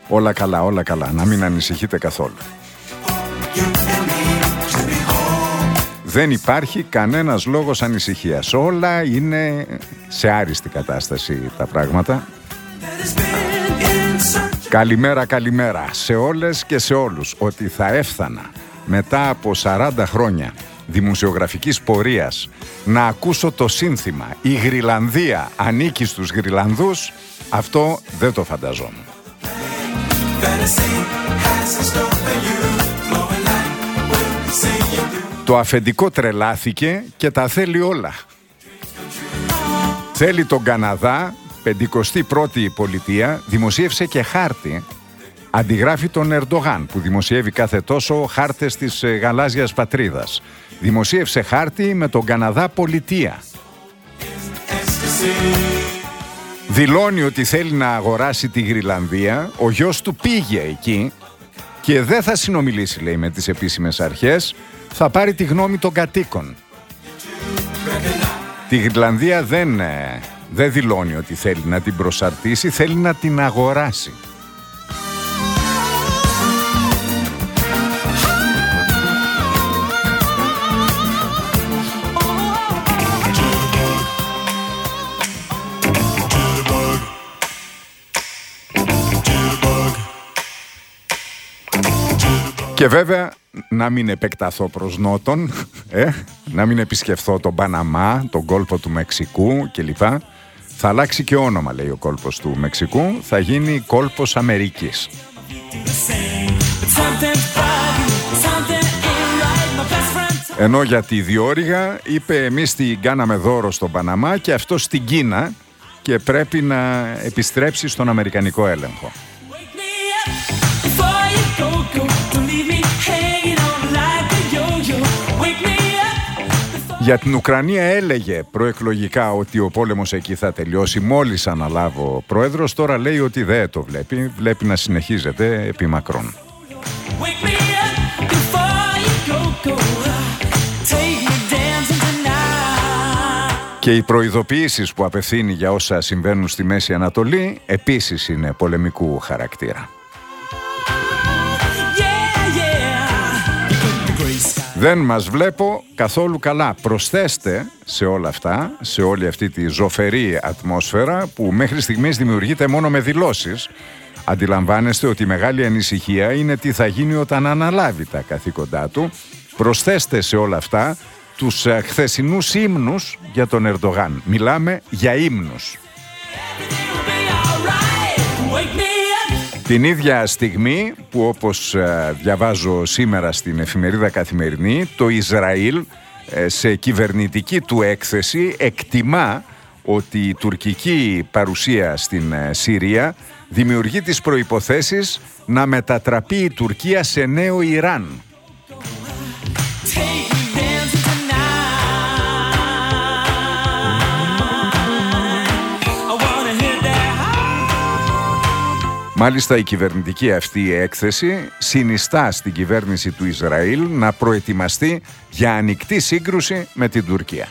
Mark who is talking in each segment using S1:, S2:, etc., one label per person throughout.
S1: Όλα καλά, όλα καλά. Να μην ανησυχείτε καθόλου. Δεν υπάρχει κανένας λόγος ανησυχίας. Όλα είναι σε άριστη κατάσταση τα πράγματα. Καλημέρα, καλημέρα σε όλες και σε όλους. Ότι θα έφτανα μετά από 40 χρόνια δημοσιογραφικής πορείας να ακούσω το σύνθημα «Η Γρυλανδία ανήκει στους Γρυλανδούς», αυτό δεν το φανταζόμουν. Το αφεντικό τρελάθηκε και τα θέλει όλα. Θέλει τον Καναδά, 51η πολιτεία, δημοσίευσε και χάρτη. Αντιγράφει τον Ερντογάν που δημοσιεύει κάθε τόσο χάρτες της γαλάζιας πατρίδας. Δημοσίευσε χάρτη με τον Καναδά πολιτεία. Δηλώνει ότι θέλει να αγοράσει τη Γρυλανδία. Ο γιος του πήγε εκεί και δεν θα συνομιλήσει, λέει, με τις επίσημες αρχές. Θα πάρει τη γνώμη των κατοίκων. Τη Γρυλανδία δεν δηλώνει ότι θέλει να την προσαρτήσει, θέλει να την αγοράσει. Και βέβαια να μην επεκταθώ προς νότον, να μην επισκεφθώ τον Παναμά, τον κόλπο του Μεξικού κλπ. Θα αλλάξει και όνομα, λέει, ο κόλπος του Μεξικού, θα γίνει κόλπος Αμερικής. Ενώ για τη διόρυγα είπε εμείς την κάναμε δώρο στον Παναμά και αυτό στην Κίνα και πρέπει να επιστρέψει στον αμερικανικό έλεγχο. Για την Ουκρανία έλεγε προεκλογικά ότι ο πόλεμος εκεί θα τελειώσει μόλις αναλάβω ο πρόεδρος. Τώρα λέει ότι δεν το βλέπει. Βλέπει να συνεχίζεται επί μακρόν. Και οι προειδοποιήσεις που απευθύνει για όσα συμβαίνουν στη Μέση Ανατολή επίσης είναι πολεμικού χαρακτήρα. Δεν μας βλέπω καθόλου καλά. Προσθέστε σε όλα αυτά, σε όλη αυτή τη ζωφερή ατμόσφαιρα που μέχρι στιγμής δημιουργείται μόνο με δηλώσεις. Αντιλαμβάνεστε ότι η μεγάλη ανησυχία είναι τι θα γίνει όταν αναλάβει τα καθήκοντά του. Προσθέστε σε όλα αυτά τους χθεσινούς ύμνους για τον Ερντογάν. Μιλάμε για ύμνους. Την ίδια στιγμή που, όπως διαβάζω σήμερα στην εφημερίδα Καθημερινή, το Ισραήλ σε κυβερνητική του έκθεση εκτιμά ότι η τουρκική παρουσία στην Συρία δημιουργεί τις προϋποθέσεις να μετατραπεί η Τουρκία σε νέο Ιράν. Μάλιστα η κυβερνητική αυτή έκθεση συνιστά στην κυβέρνηση του Ισραήλ να προετοιμαστεί για ανοιχτή σύγκρουση με την Τουρκία.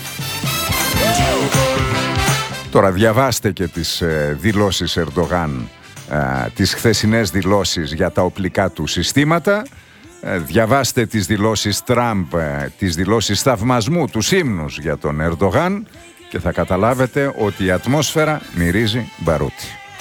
S1: Τώρα διαβάστε και τις δηλώσεις Ερντογάν, τις χθεσινές δηλώσεις για τα οπλικά του συστήματα. Διαβάστε τις δηλώσεις Τραμπ, τις δηλώσεις θαυμασμού, τους ύμνους για τον Ερντογάν και θα καταλάβετε ότι η ατμόσφαιρα μυρίζει μπαρούτι.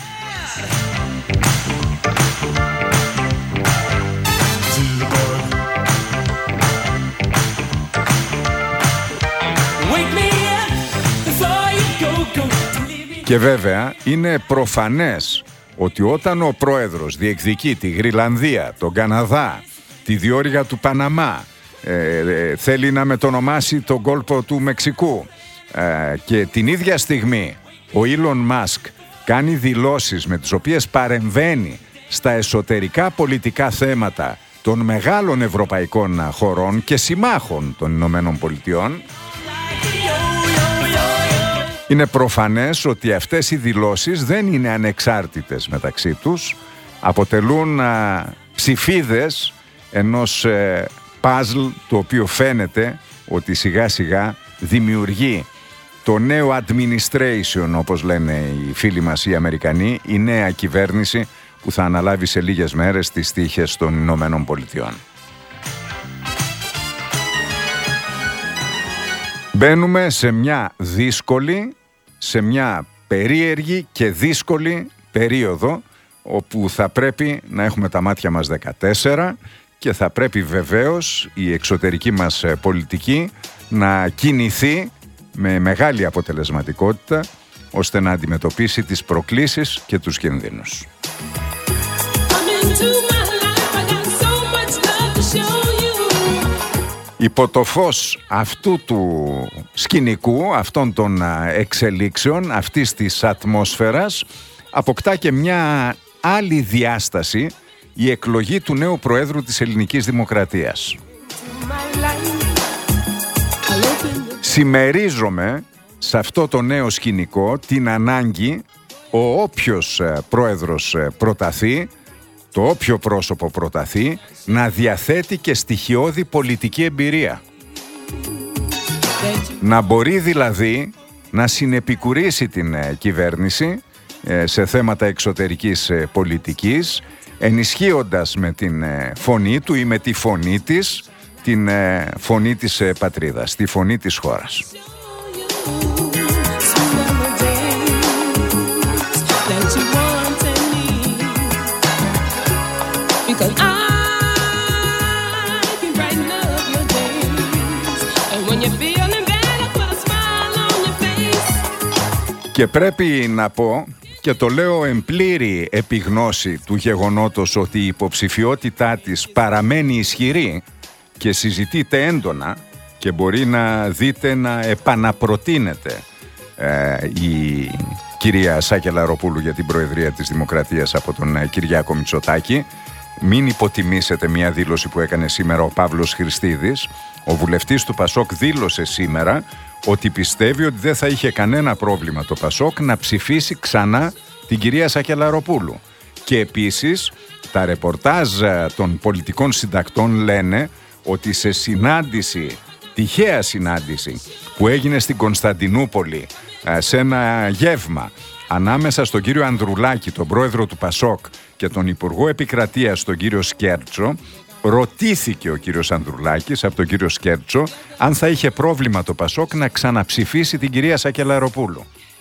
S1: Και βέβαια είναι προφανές ότι όταν ο πρόεδρος διεκδικεί τη Γρυλανδία, τον Καναδά, τη διόρυγα του Παναμά, θέλει να μετονομάσει τον κόλπο του Μεξικού και την ίδια στιγμή ο Ήλον Μάσκ κάνει δηλώσεις με τις οποίες παρεμβαίνει στα εσωτερικά πολιτικά θέματα των μεγάλων ευρωπαϊκών χωρών και συμμάχων των Ηνωμένων Πολιτειών, είναι προφανές ότι αυτές οι δηλώσεις δεν είναι ανεξάρτητες μεταξύ τους, αποτελούν ψηφίδες ενός παζλ το οποίο φαίνεται ότι σιγά σιγά δημιουργεί το νέο administration, όπως λένε οι φίλοι μας οι Αμερικανοί, η νέα κυβέρνηση που θα αναλάβει σε λίγες μέρες τις τύχες των Ηνωμένων Πολιτειών. Μπαίνουμε σε μια δύσκολη, σε μια περίεργη και δύσκολη περίοδο, όπου θα πρέπει να έχουμε τα μάτια μας 14 και θα πρέπει βεβαίως η εξωτερική μας πολιτική να κινηθεί με μεγάλη αποτελεσματικότητα, ώστε να αντιμετωπίσει τις προκλήσεις και τους κινδύνους. Υπό το φως αυτού του σκηνικού, αυτών των εξελίξεων, αυτής της ατμόσφαιρας, αποκτά και μια άλλη διάσταση η εκλογή του νέου Προέδρου της Ελληνικής Δημοκρατίας. Συμμερίζομαι σε αυτό το νέο σκηνικό την ανάγκη ο όποιος πρόεδρος προταθεί, το όποιο πρόσωπο προταθεί, να διαθέτει και στοιχειώδη πολιτική εμπειρία. Να μπορεί δηλαδή να συνεπικουρήσει την κυβέρνηση σε θέματα εξωτερικής πολιτικής, ενισχύοντας με την φωνή του ή με τη φωνή της την φωνή της πατρίδας, τη φωνή της χώρας. Και πρέπει να πω, και το λέω εν πλήρη επιγνώση του γεγονότος ότι η υποψηφιότητά της παραμένει ισχυρή και συζητείται έντονα και μπορεί να δείτε να επαναπροτείνεται η κυρία Σάκη Λαροπούλου για την Προεδρία της Δημοκρατίας από τον Κυριάκο Μητσοτάκη. Μην υποτιμήσετε μια δήλωση που έκανε σήμερα ο Παύλος Χριστίδης. Ο βουλευτής του Πασόκ δήλωσε σήμερα ότι πιστεύει ότι δεν θα είχε κανένα πρόβλημα το Πασόκ να ψηφίσει ξανά την κυρία Σάκη Λαροπούλου. Και επίσης τα ρεπορτάζ των πολιτικών συντακτών λένε ότι σε συνάντηση, τυχαία συνάντηση που έγινε στην Κωνσταντινούπολη, σε ένα γεύμα ανάμεσα στον κύριο Ανδρουλάκη, τον πρόεδρο του Πασόκ, και τον Υπουργό Επικρατείας, τον κύριο Σκέρτσο, ρωτήθηκε ο κύριος Ανδρουλάκης από τον κύριο Σκέρτσο αν θα είχε πρόβλημα το Πασόκ να ξαναψηφίσει την κυρία Σάκη Λαροπούλου.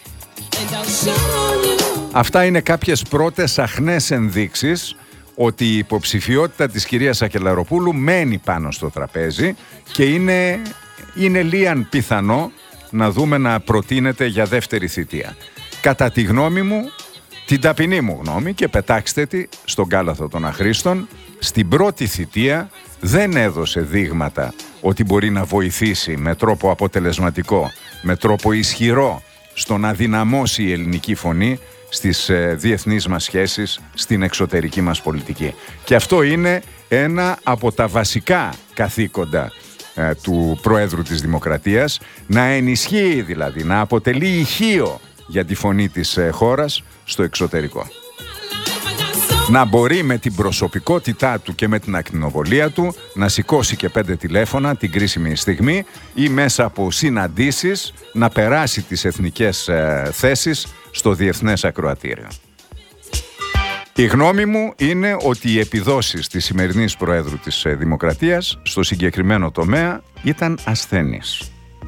S1: Αυτά είναι κάποιες πρώτες αχνές ενδείξεις ότι η υποψηφιότητα της κυρίας Σάκη Λαροπούλου μένει πάνω στο τραπέζι και είναι λίαν πιθανό να δούμε να προτείνεται για δεύτερη θητεία. Κατά τη γνώμη μου, την ταπεινή μου γνώμη, και πετάξτε τη στον κάλαθο των αχρήστων, στην πρώτη θητεία δεν έδωσε δείγματα ότι μπορεί να βοηθήσει με τρόπο αποτελεσματικό, με τρόπο ισχυρό, στο να δυναμώσει η ελληνική φωνή στις διεθνείς μας σχέσεις, στην εξωτερική μας πολιτική. Και αυτό είναι ένα από τα βασικά καθήκοντα του Προέδρου της Δημοκρατίας, να ενισχύει δηλαδή, να αποτελεί ηχείο για τη φωνή της χώρας στο εξωτερικό. Να μπορεί με την προσωπικότητά του και με την ακτινοβολία του να σηκώσει και 5 τηλέφωνα την κρίσιμη στιγμή ή μέσα από συναντήσεις να περάσει τις εθνικές θέσεις στο διεθνές ακροατήριο. Η γνώμη μου είναι ότι οι επιδόσεις της σημερινής Προέδρου της Δημοκρατίας στο συγκεκριμένο τομέα ήταν ασθενείς.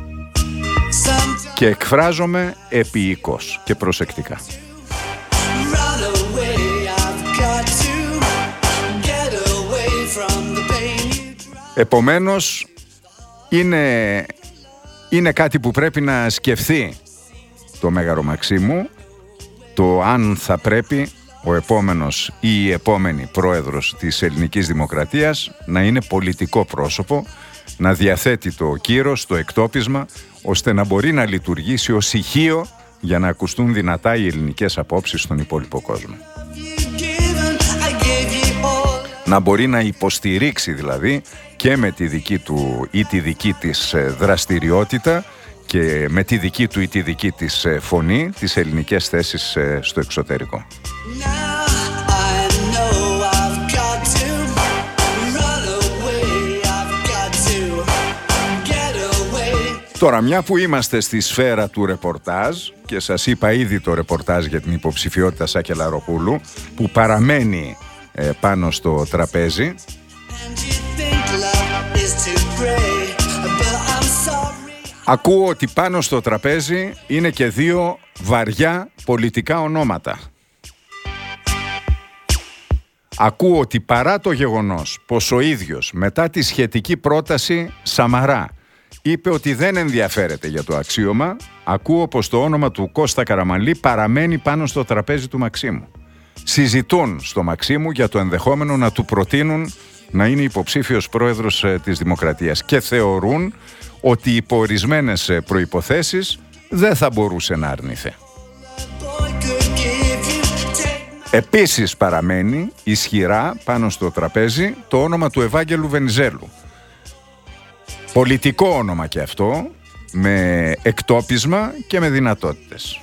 S1: Και εκφράζομαι επίοικος και προσεκτικά. Επομένως, είναι κάτι που πρέπει να σκεφτεί το Μέγαρο Μαξίμου, το αν θα πρέπει ο επόμενος ή η επόμενη πρόεδρος της ελληνικής δημοκρατίας να είναι πολιτικό πρόσωπο, να διαθέτει το κύρος, το εκτόπισμα, ώστε να μπορεί να λειτουργήσει ως ηχείο για να ακουστούν δυνατά οι ελληνικές απόψεις στον υπόλοιπο κόσμο. Να μπορεί να υποστηρίξει δηλαδή και με τη δική του ή τη δική της δραστηριότητα και με τη δική του ή τη δική της φωνή τις ελληνικές θέσεις στο εξωτερικό. Τώρα, μια που είμαστε στη σφαίρα του ρεπορτάζ και σας είπα ήδη το ρεπορτάζ για την υποψηφιότητα Σακελαροπούλου που παραμένει πάνω στο τραπέζι, ακούω ότι πάνω στο τραπέζι είναι και δύο βαριά πολιτικά ονόματα. Ακούω ότι παρά το γεγονός πως ο ίδιος μετά τη σχετική πρόταση Σαμαρά είπε ότι δεν ενδιαφέρεται για το αξίωμα, ακούω πως το όνομα του Κώστα Καραμανλή παραμένει πάνω στο τραπέζι του Μαξίμου. Συζητούν στο Μαξίμου για το ενδεχόμενο να του προτείνουν να είναι υποψήφιος πρόεδρος της Δημοκρατίας και θεωρούν ότι υπό ορισμένες προϋποθέσεις δεν θα μπορούσε να αρνηθεί. Επίσης παραμένει ισχυρά πάνω στο τραπέζι το όνομα του Ευάγγελου Βενιζέλου. Πολιτικό όνομα και αυτό, με εκτόπισμα και με δυνατότητες.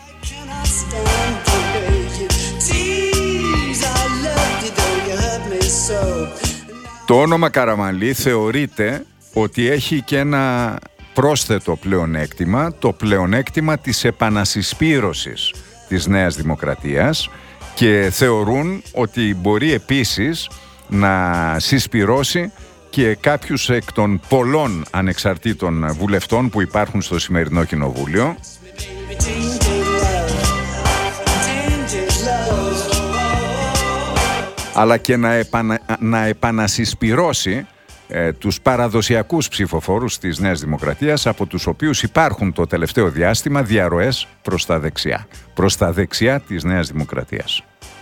S1: Το όνομα Καραμανλή θεωρείται ότι έχει και ένα πρόσθετο πλεονέκτημα, το πλεονέκτημα της επανασυσπήρωσης της Νέας Δημοκρατίας, και θεωρούν ότι μπορεί επίσης να συσπυρώσει και κάποιους εκ των πολλών ανεξαρτήτων βουλευτών που υπάρχουν στο σημερινό κοινοβούλιο, αλλά και να επανασυσπυρώσει τους παραδοσιακούς ψηφοφόρους της Νέας Δημοκρατίας, από τους οποίους υπάρχουν το τελευταίο διάστημα διαρροές προς τα δεξιά της Νέας Δημοκρατίας.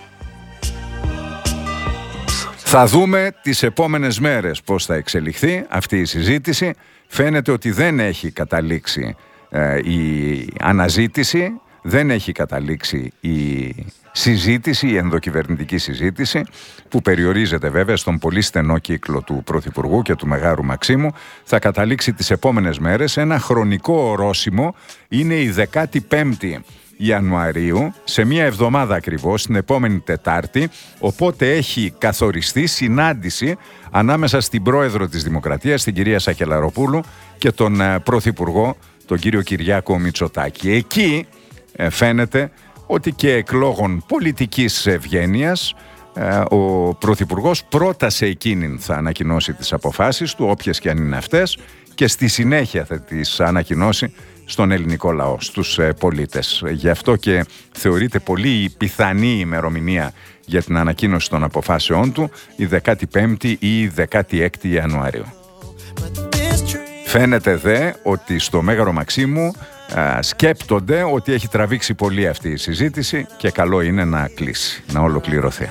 S1: Θα δούμε τις επόμενες μέρες πώς θα εξελιχθεί αυτή η συζήτηση. Φαίνεται ότι δεν έχει καταλήξει η αναζήτηση, δεν έχει καταλήξει η συζήτηση, η ενδοκυβερνητική συζήτηση, που περιορίζεται βέβαια στον πολύ στενό κύκλο του Πρωθυπουργού και του Μεγάρου Μαξίμου. Θα καταλήξει τις επόμενες μέρες. Ένα χρονικό ορόσημο είναι η 15η Ιανουαρίου, σε μία εβδομάδα ακριβώς, την επόμενη Τετάρτη, οπότε έχει καθοριστεί συνάντηση ανάμεσα στην πρόεδρο της Δημοκρατίας, την κυρία Σακελαροπούλου, και τον πρωθυπουργό, τον κύριο Κυριάκο Μητσοτάκη. Εκεί φαίνεται ότι και εκλόγων πολιτικής ευγένειας ο πρωθυπουργός πρώτα σε εκείνην θα ανακοινώσει τις αποφάσεις του, όποιες και αν είναι αυτές, και στη συνέχεια θα τις ανακοινώσει στον ελληνικό λαό, στους πολίτες. Γι' αυτό και θεωρείται πολύ πιθανή ημερομηνία για την ανακοίνωση των αποφάσεών του η 15η ή η 16η Ιανουαρίου. Φαίνεται δε ότι στο Μέγαρο Μαξίμου σκέπτονται ότι έχει τραβήξει πολύ αυτή η συζήτηση και καλό είναι να κλείσει, να ολοκληρωθεί.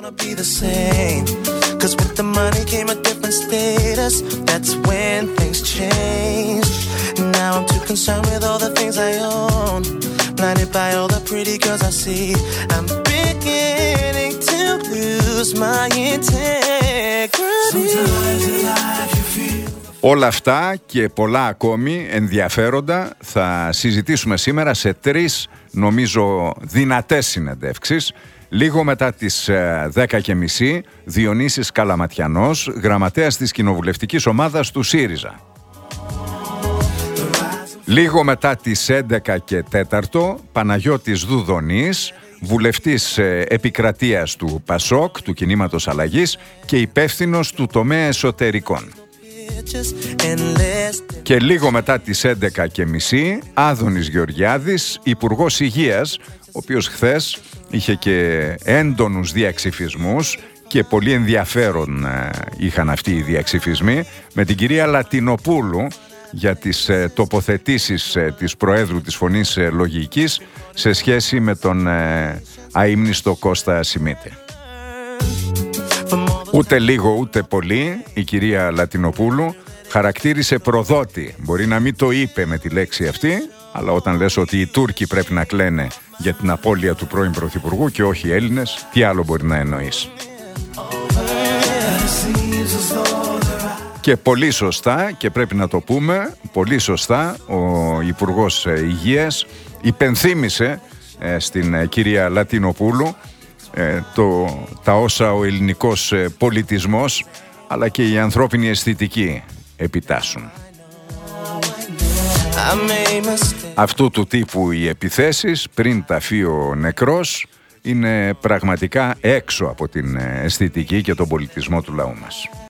S1: Όλα αυτά και πολλά ακόμη ενδιαφέροντα θα συζητήσουμε σήμερα σε 3 νομίζω δυνατές συνεντεύξεις. Λίγο μετά τις 10:30 Διονύσης Καλαματιανός, γραμματέας της κοινοβουλευτικής ομάδας του ΣΥΡΙΖΑ. Λίγο μετά τις 11:15 Παναγιώτης Δουδονής, βουλευτής επικρατείας του ΠΑΣΟΚ, του Κινήματος Αλλαγής, και υπεύθυνος του τομέα εσωτερικών. Και λίγο μετά τις 11:30 Άδωνης Γεωργιάδης, Υπουργός Υγείας, ο οποίος χθες είχε και έντονους διαξυφισμούς και πολύ ενδιαφέρον είχαν αυτοί οι διαξυφισμοί, με την κυρία Λατινοπούλου για τις τοποθετήσεις της Προέδρου της Φωνής Λογικής σε σχέση με τον αείμνηστο Κώστα Σιμίτη. Ούτε λίγο ούτε πολύ η κυρία Λατινοπούλου χαρακτήρισε προδότη. Μπορεί να μην το είπε με τη λέξη αυτή, αλλά όταν λες ότι οι Τούρκοι πρέπει να κλαίνε για την απώλεια του πρώην Πρωθυπουργού και όχι οι Έλληνες, τι άλλο μπορεί να εννοείς? Και πολύ σωστά, και πρέπει να το πούμε, πολύ σωστά ο Υπουργός Υγείας υπενθύμησε στην κυρία Λατινοπούλου τα όσα ο ελληνικός πολιτισμός αλλά και η ανθρώπινη αισθητική επιτάσσουν. Αυτού του τύπου οι επιθέσεις πριν ταφεί ο νεκρός είναι πραγματικά έξω από την αισθητική και τον πολιτισμό του λαού μας.